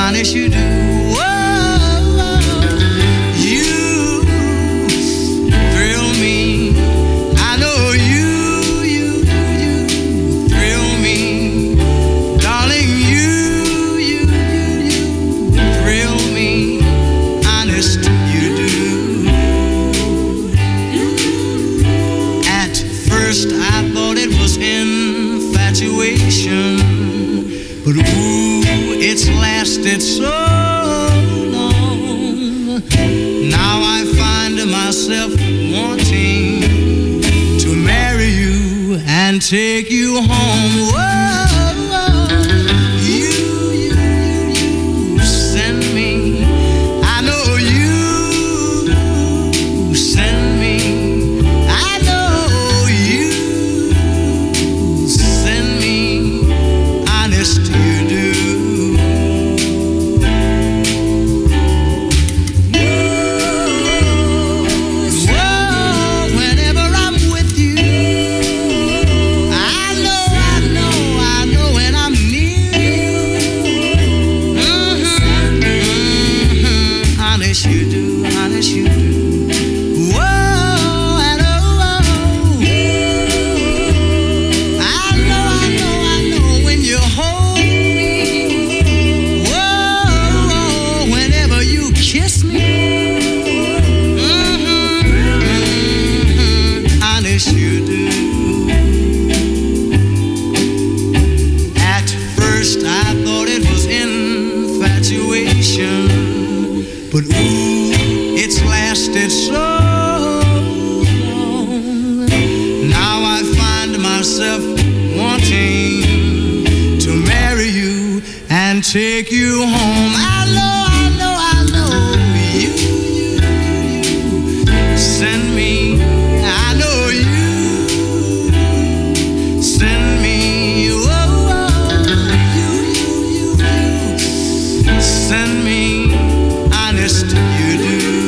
honest you do. You thrill me. I know you thrill me. Darling, you thrill me. Honest you do. At first I thought it was infatuation, but ooh, it's lasted so long. Now I find myself wanting to marry you and take you home. Whoa, you send me. I know you send me. I know you send me. Honest you do. But ooh, it's lasted so long. Now I find myself wanting to marry you and take you home. I know you send me. I know you send me. Whoa, you send me. Honest you do.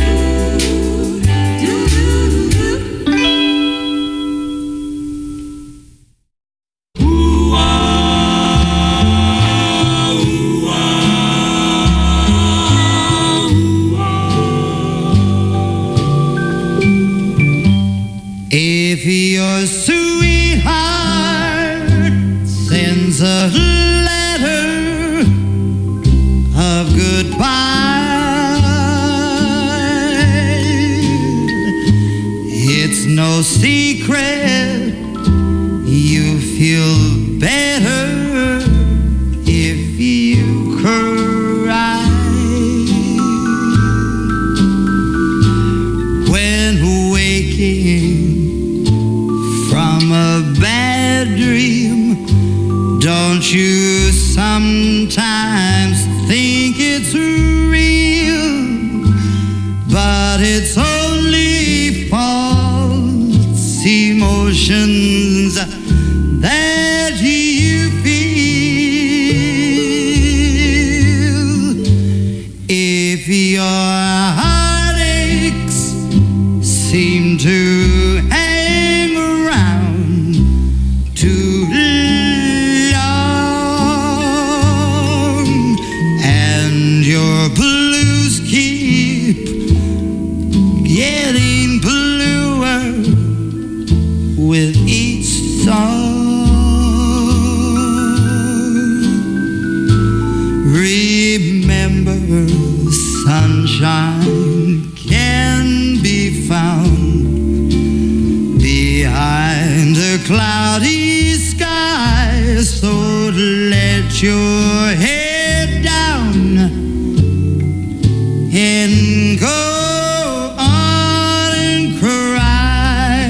If your sweetheart sends a letter of goodbye, it's no secret you feel better if you cry. When waking from a bad dream, don't you sometimes think it's real? But it's only false emotions that you feel. If your heartaches seem to hang around too long, and your blues keep getting bluer with each song, remember sunshine can be found behind a cloudy sky. So let your head down and go on and cry.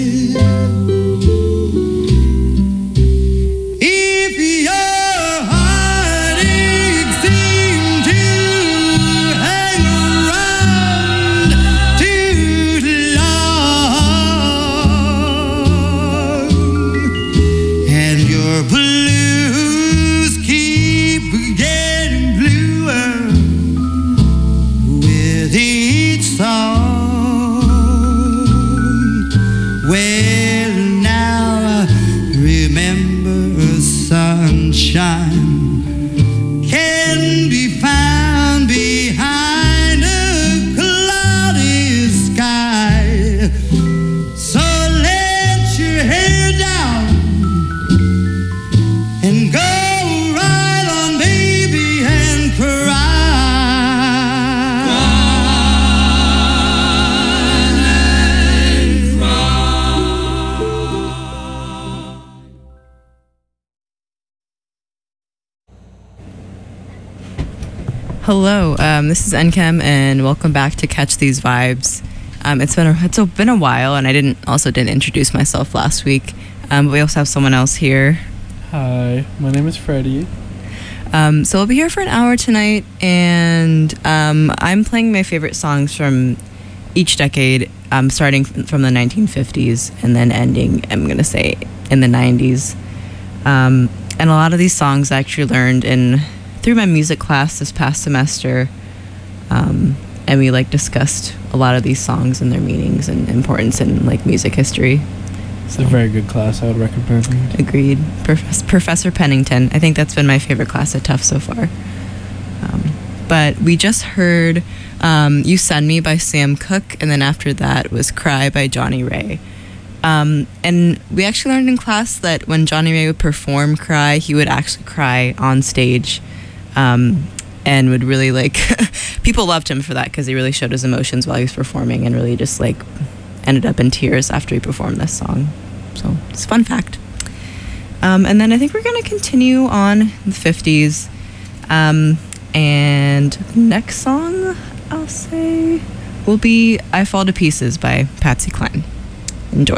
If your heartaches seem to hang around too long, and your blues keep Hello, this is NChem, and welcome back to Catch These Vibes. It's been a while, and I didn't introduce myself last week, but we also have someone else here. Hi, my name is Freddie. So we'll be here for an hour tonight, and I'm playing my favorite songs from each decade, starting from the 1950s and then ending, I'm going to say, in the 90s. And a lot of these songs I actually learned through my music class this past semester, and we discussed a lot of these songs and their meanings and importance in music history. It's a very good class. I would recommend. Agreed. Professor Pennington. I think that's been my favorite class at Tufts so far. But we just heard You Send Me by Sam Cooke, and then after that was Cry by Johnny Ray. And we actually learned in class that when Johnny Ray would perform Cry, he would actually cry on stage, and would really people loved him for that because he really showed his emotions while he was performing and really just ended up in tears after he performed this song. So it's a fun fact. And then I think we're going to continue on in the 50s. And the next song I'll say will be I Fall to Pieces by Patsy Cline. Enjoy.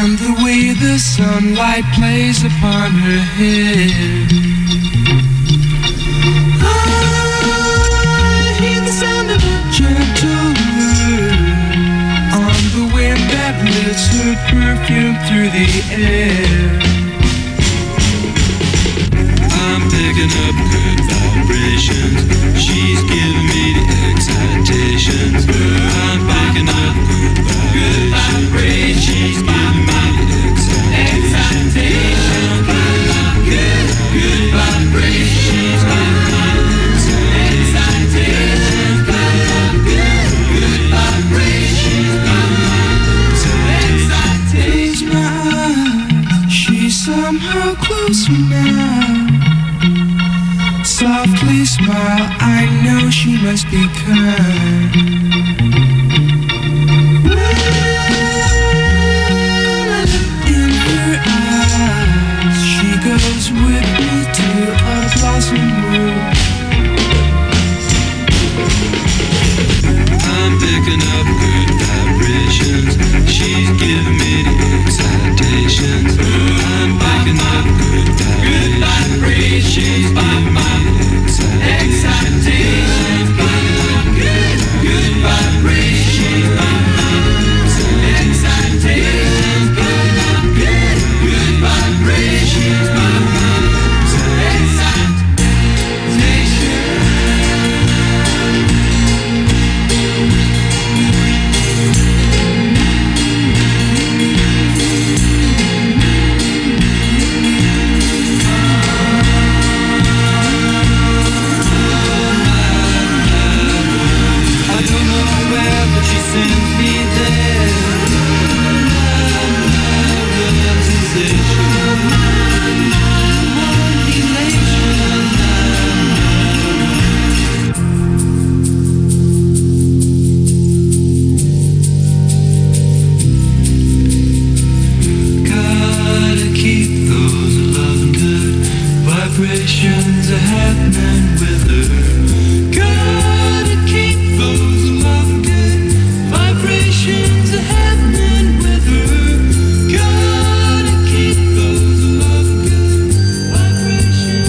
and the way the sunlight plays upon her hair. I hear the sound of a gentle word on the wind that lifts her perfume through the air. I'm picking up good vibrations. She's giving me the excitations. I'm picking up good vibrations. She's giving me the excitations. Good vibrations. She's giving me the excitations. Good vibrations. Close my eyes. She's somehow closer now. Softly smile, I know she must be kind. In her eyes, she goes with me to a blossom room. I'm picking up good vibrations. She's giving me the excitations. I'm picking up good vibrations. She's giving me excitations. Good vibrations. Excitations. Good vibrations. Vibrations are happening with her. Gotta keep those love good. Vibrations are happening with her. Gotta keep those love good. Vibrations.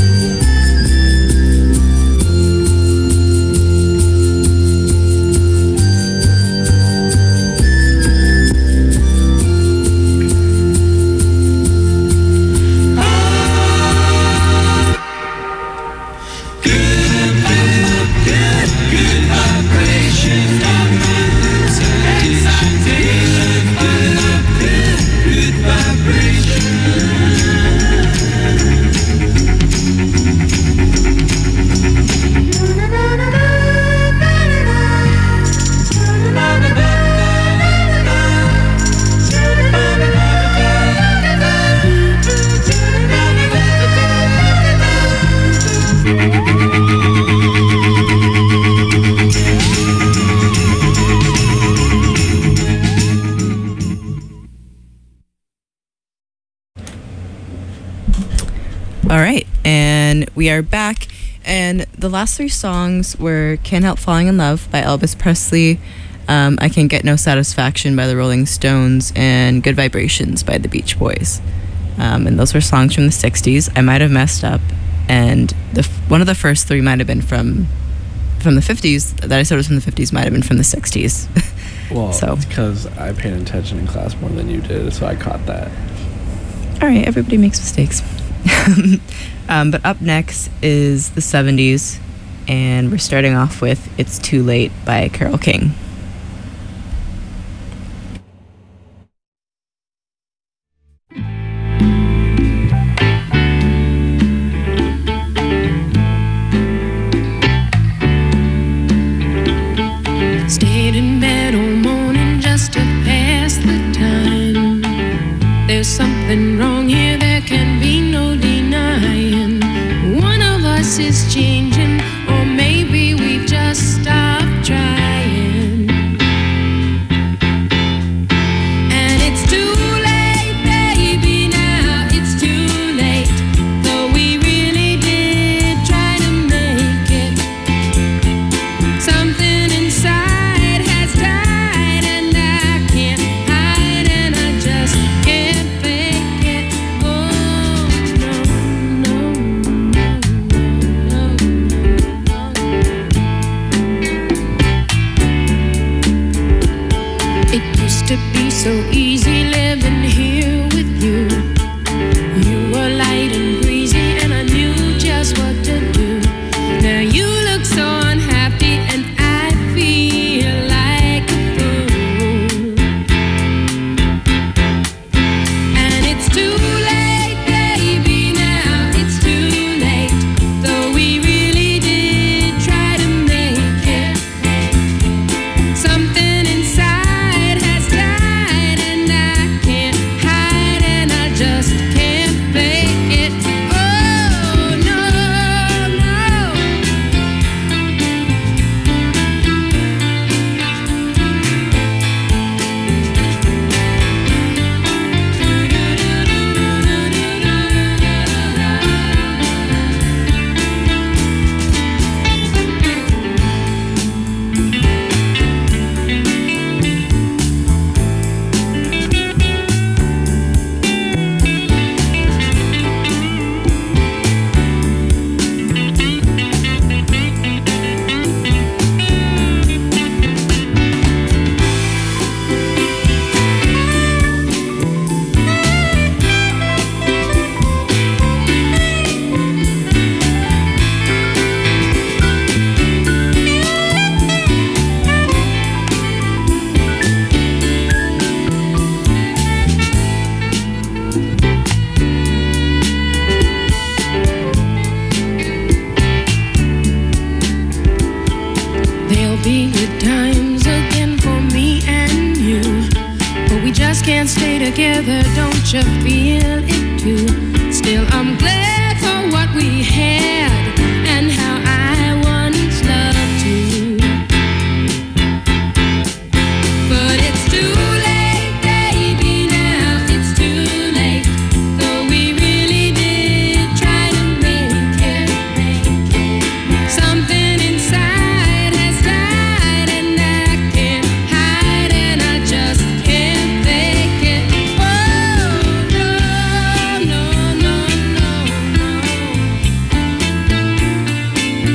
All right, and we are back. And the last three songs were Can't Help Falling in Love by Elvis Presley, I Can Get No Satisfaction by the Rolling Stones, and Good Vibrations by the Beach Boys. And those were songs from the 60s. I might have messed up, and one of the first three might have been from the 50s. That I said was from the 50s might have been from the 60s. Well, So. it's because I paid attention in class more than you did, so I caught that. All right, everybody makes mistakes. But up next is the 70s, and we're starting off with It's Too Late by Carole King. Stayed in bed all morning just to pass the time. There's something wrong here, there can be no denying. One of us is changing, or maybe we've just stopped trying. And it's too late, baby, now it's too late. Though we really did try to make it. Something inside has died, and I can't hide, and I just can't. together, don't you feel it too? Still, I'm glad for what we had and how I once loved you. But it's too late, baby, now it's too late. Though we really did try to make it. Something inside has died and I can't hide and I just can't fake it. Oh, no, no, no, no, no.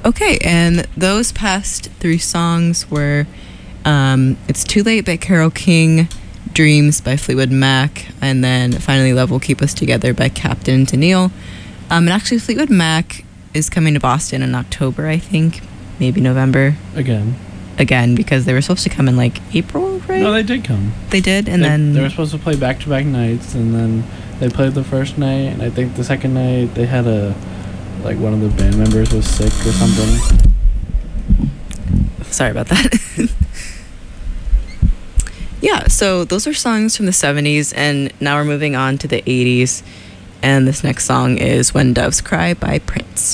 Okay, and those past 3 songs were It's Too Late by Carole King, Dreams by Fleetwood Mac, and then finally Love Will Keep Us Together by Captain Tennille. And actually Fleetwood Mac is coming to Boston in October, I think, maybe November. Again, because they were supposed to come in like April, right? No, they did come. They did, and they were supposed to play back-to-back nights, and then they played the first night, and I think the second night they had one of the band members was sick or something. Sorry about that. Yeah, so those are songs from the 70s, and now we're moving on to the 80s, and this next song is When Doves Cry by Prince.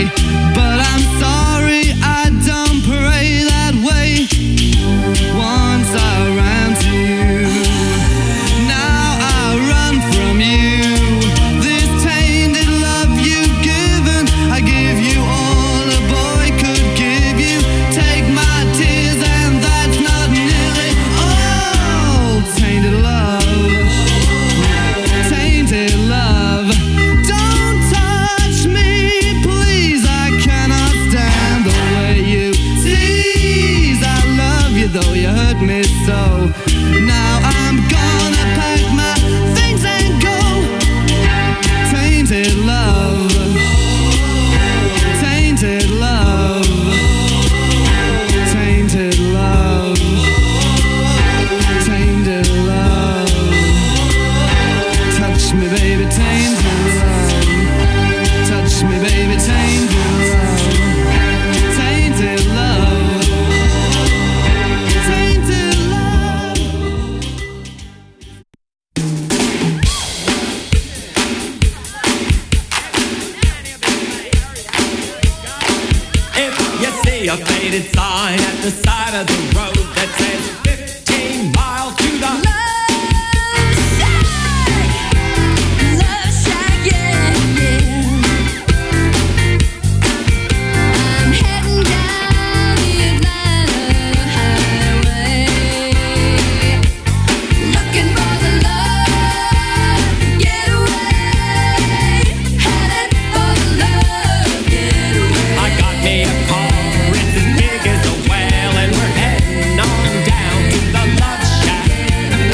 way. But I'm sorry, I don't pray that way. Once I ran to you, now I run from you. This tainted love you've given, I give you all a boy could give you. Take my tears and that's not nearly all. Tainted love, tainted love. Don't touch me, please, I cannot stand the way you tease. I love you though you hurt me so. Now I'm gonna pack my things and go. Tainted love, tainted love, tainted love, tainted love. Touch me, baby, tainted love. Touch me, baby, tainted love. Tainted love. Tainted love. If you see a faded sign at the side of the road that says 15 miles to the Love shack, yeah, yeah. I'm heading down the Atlanta highway, looking for the love getaway, headed for the love getaway. I got me a car, it's as big as a well, and we're heading on down to the Love Shack.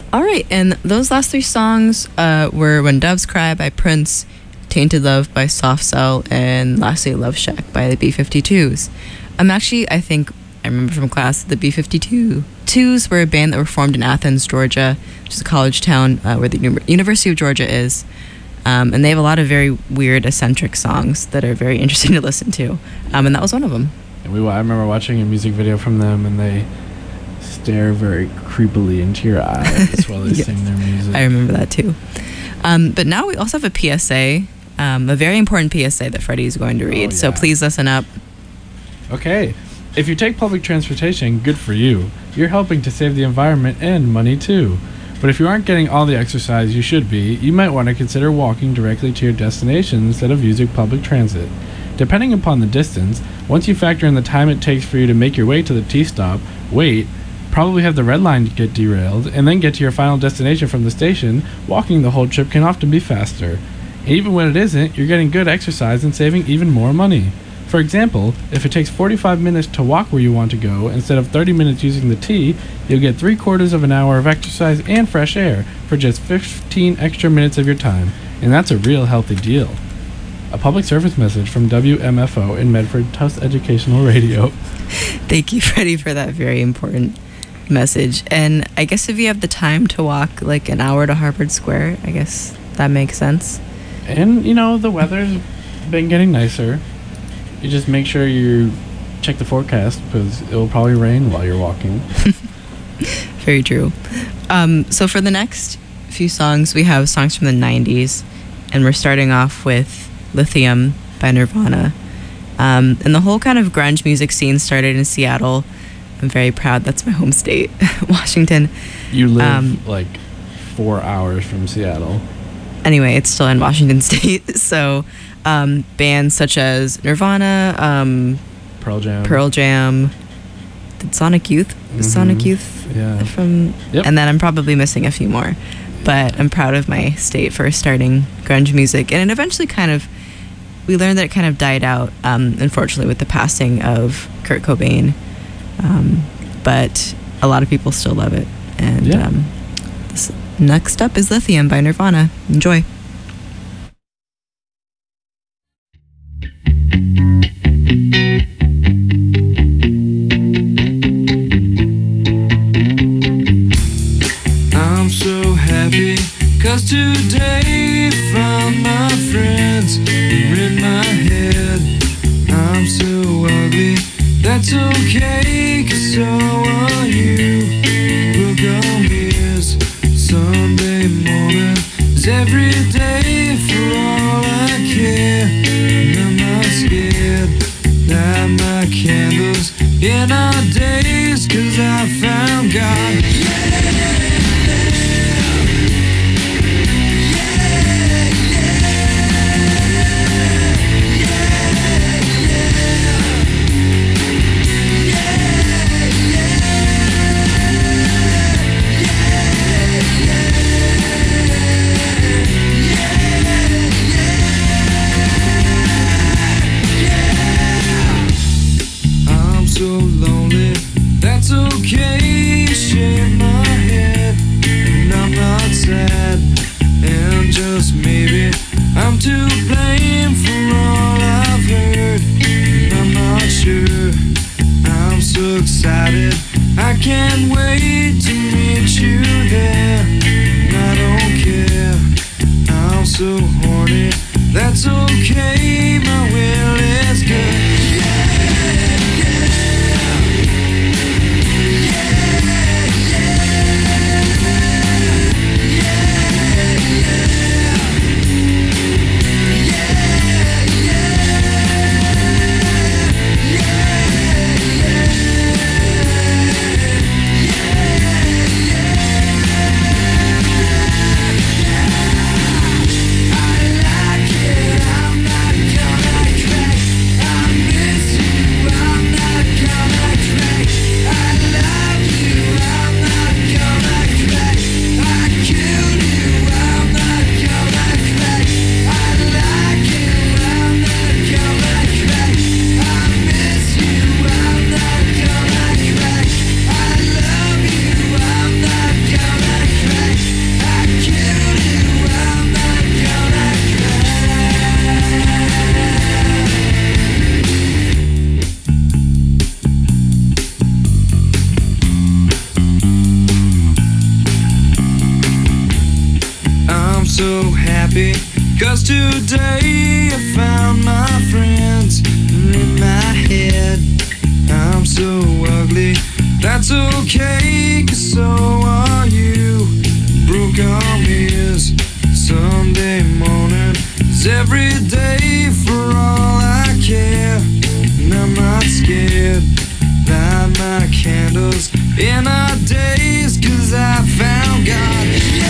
All right, and those last three songs were When Doves Cry by Prince, Tainted Love by Soft Cell, and lastly Love Shack by the B-52s. I think I remember from class the B-52s were a band that were formed in Athens, Georgia, which is a college town where the University of Georgia is. And they have a lot of very weird, eccentric songs that are very interesting to listen to. And that was one of them. And I remember watching a music video from them, and they stare very creepily into your eyes while they Yeah. sing their music. I remember that too. But now we also have a PSA, a very important PSA that Freddie is going to read. Oh, So yeah. please listen up. Okay. If you take public transportation, good for you. You're helping to save the environment and money too. But if you aren't getting all the exercise you should be, you might want to consider walking directly to your destination instead of using public transit. Depending upon the distance, once you factor in the time it takes for you to make your way to the T-stop, wait, probably have the red line get derailed, and then get to your final destination from the station, walking the whole trip can often be faster. And even when it isn't, you're getting good exercise and saving even more money. For example, if it takes 45 minutes to walk where you want to go instead of 30 minutes using the T, you'll get 3/4 of an hour of exercise and fresh air for just 15 extra minutes of your time, and that's a real healthy deal. A public service message from WMFO in Medford Tufts Educational Radio. Thank you, Freddie, for that very important message. And I guess if you have the time to walk like an hour to Harvard Square, I guess that makes sense. And, the weather's been getting nicer. You just make sure you check the forecast because it will probably rain while you're walking. Very true. So for the next few songs, we have songs from the 90s, and we're starting off with Lithium by Nirvana. And the whole kind of grunge music scene started in Seattle. I'm very proud. That's my home state, Washington. You live like 4 hours from Seattle. Anyway, it's still in Washington State. So bands such as Nirvana, Pearl Jam. did Sonic Youth? Sonic Youth Yeah. from... Yep. And then I'm probably missing a few more. But I'm proud of my state for starting grunge music. And it eventually we learned that it kind of died out, unfortunately, with the passing of Kurt Cobain. But a lot of people still love it. And Yeah. next up is Lithium by Nirvana. Enjoy. I'm so happy, 'cause today found my friends are in my head. I'm so ugly, that's okay, 'cause so are you. Book on beers, Sunday morning is every day for all I care. And I'm not scared, light my candles in our days, 'cause I found God. I'm so lonely, that's okay. Shake my head, and I'm not sad. And just maybe I'm to blame for all I've heard. And I'm not sure. I'm so excited, I can't wait to meet you there. And I don't care, I'm so horny, that's okay. My will is good. I'm not coffee. 'Cause today I found my friends in my head. I'm so ugly, that's okay, 'cause so are you. Broke arm is Sunday morning, it's every day for all I care. And I'm not scared, light my candles in our days, 'cause I found God.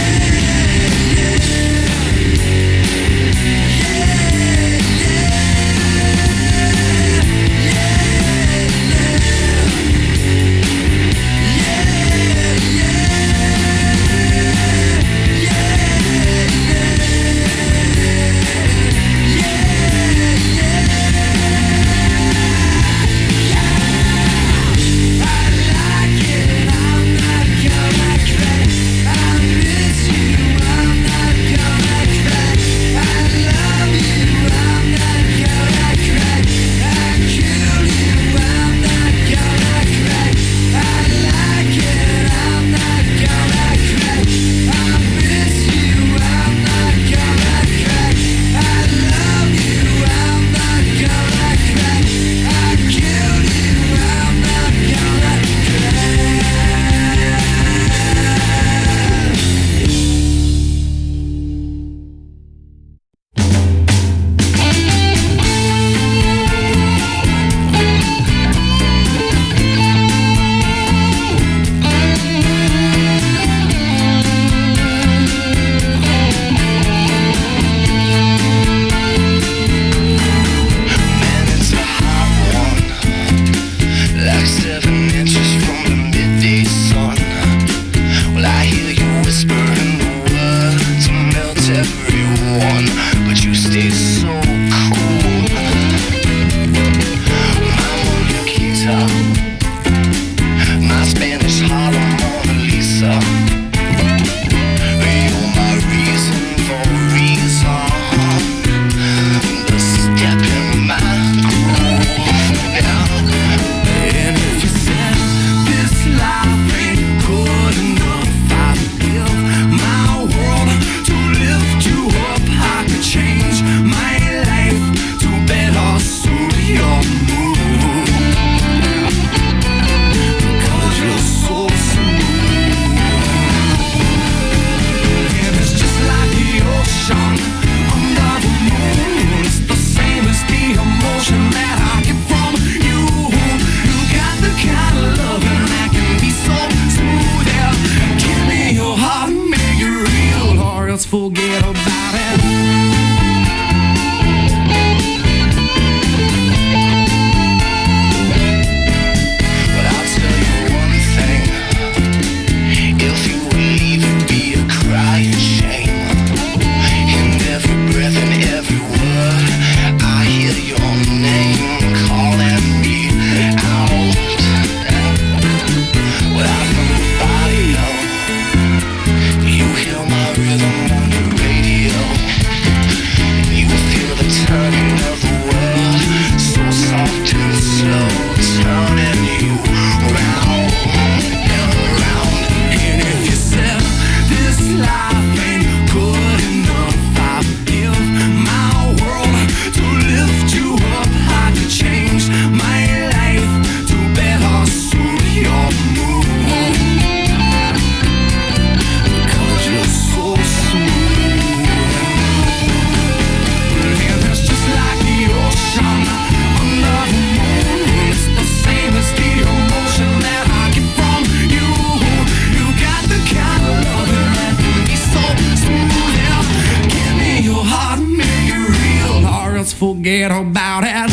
Forget about it. But I'll tell you one thing, if you leave, it'd be a crying shame. In every breath and every word, I hear your name calling me out. Without somebody else, you hear my rhythm. Turning of the world, so soft and slow, turning you round and around. And if you said this life ain't good enough, I give my world to lift you up. I could change my life to better suit your mood, because you're so smooth. Forget about it.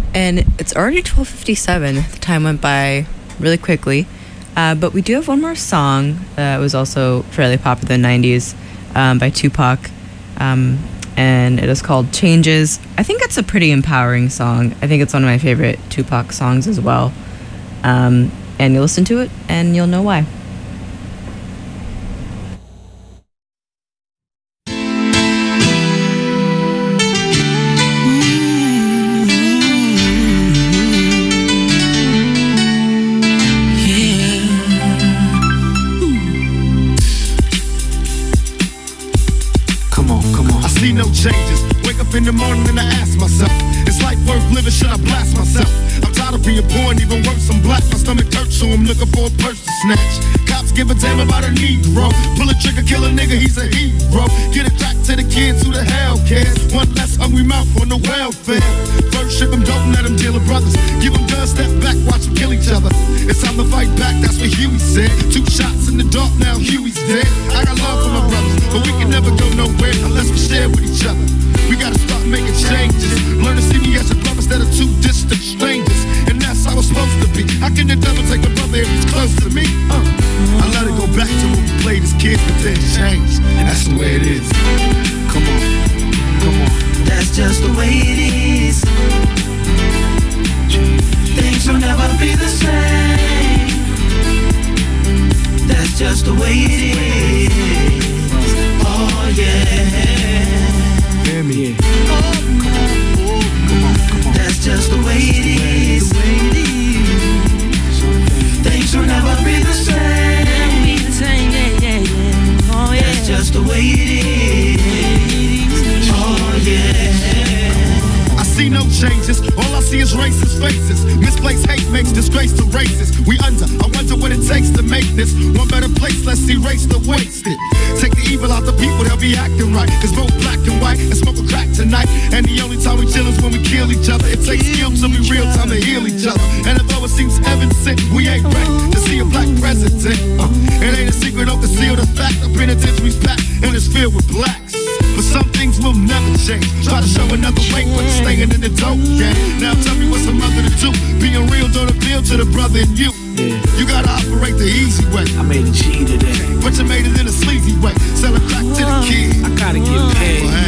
And it's already 12:57. The time went by really quickly. But we do have one more song that was also fairly popular in the 90s by Tupac. And it is called Changes. I think it's a pretty empowering song. I think it's one of my favorite Tupac songs as well. And you'll listen to it and you'll know why. Changes. Wake up in the morning and I ask myself, is life worth living? Should I blast myself? I'm tired of being poor and even worse, I'm black. My stomach hurts, so I'm looking for a purse to snatch. Cops give a damn about a Negro. Pull a trigger, kill a nigga, he's a hero. Get it crack to the kids, who the hell cares? One less hungry mouth on the welfare. First ship them, don't let them deal with brothers. Give them guns, step back, watch them kill each other. It's time to fight back, that's what Huey said. 2 shots in the dark, now Huey's dead. I got love for my brothers, but we can never go nowhere unless we share with each other. We gotta start making changes. Learn to see me as a brother instead of 2 distant strangers. And that's how it's supposed to be. How can the devil take a brother if he's close to me? I let it go back to when we played as kids, but then changed. And that's the way it is. Come on, come on. That's just the way it is. Things will never be the same. That's just the way it is. Oh yeah. Hear me. Oh, come on, come on, come on. That's just the way it is. Things will never be the same. Yeah, yeah, yeah. Oh yeah. That's just the way it is. Oh yeah. I see no changes, all I see is racist faces. Misplaced hate makes disgrace to races. We under, I wonder what it takes to make this one better place. Let's erase the wasted. Take the evil out the people, they'll be acting right. Cause both black and white and smoke a crack tonight. And the only time we chill is when we kill each other. It takes skill to be real time to heal each other. And although it seems heaven sent, we ain't ready to see a black president. It ain't a secret, don't conceal the fact. The penitentiary's packed and it's filled with blacks. But some things will never change. Try to show another way, but staying in the dope game. Now tell me what's a mother to do. Being real don't appeal to the brother in you. You gotta operate the easy way. I made a G today. But you made it in a sleazy way. Sell it back to the kid. I gotta get paid. Well, hey.